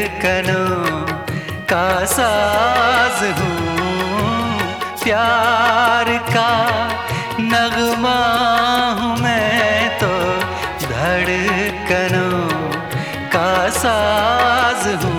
धड़कनों का साज हूँ, प्यार का नगमा हूँ मैं तो, धड़कनों का साज हूँ।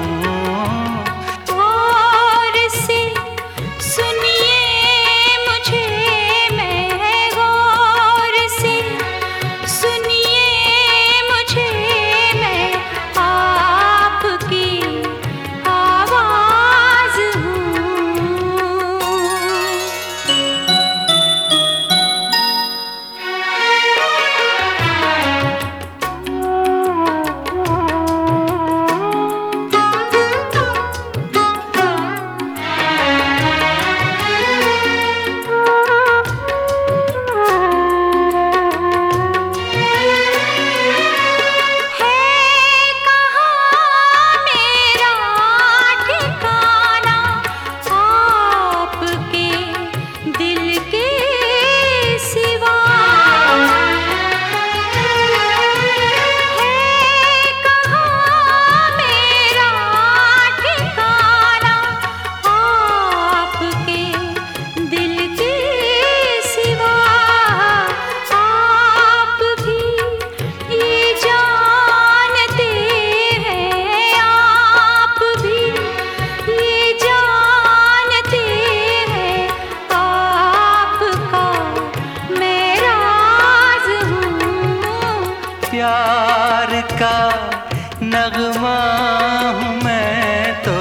प्यार का नगमा हूँ मैं तो,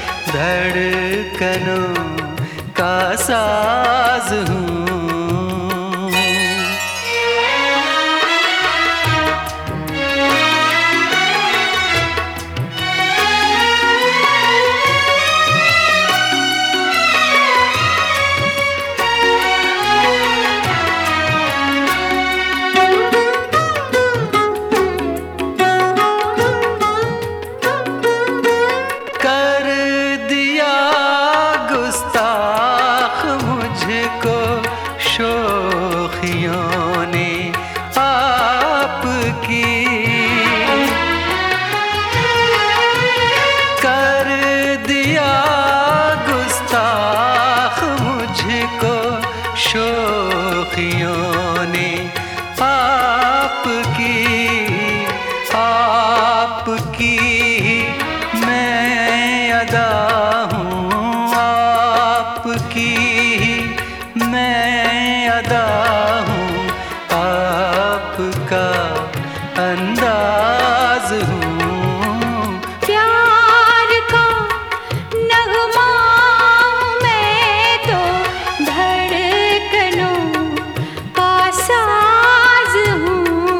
धड़कनों का साज हूँ। शोखियों ने आपकी कर दिया गुस्ताख मुझको, शोखियों ने आपकी आपकी मैं अदा हूँ, आपकी मैं अदा हूँ, आपका अंदाज हूँ। प्यार का नगमा हूँ मैं तो, धड़कनों का साज हूँ।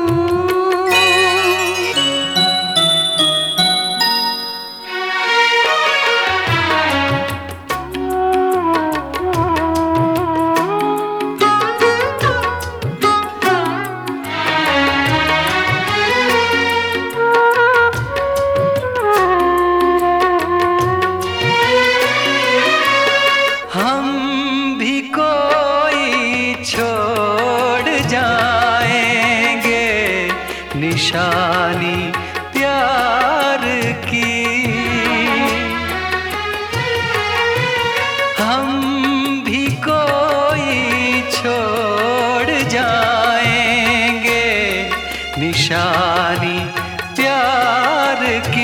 हम भी कोई छोड़ जाएंगे निशानी प्यार की, हम भी कोई छोड़ जाएंगे निशानी प्यार की।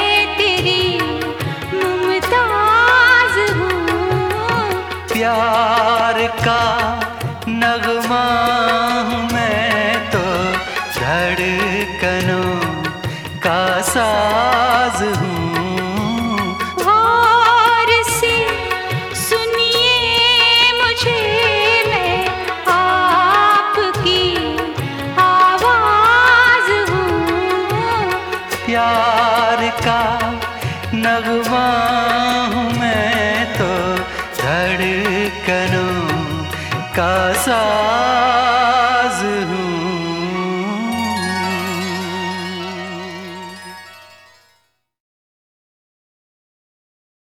प्यार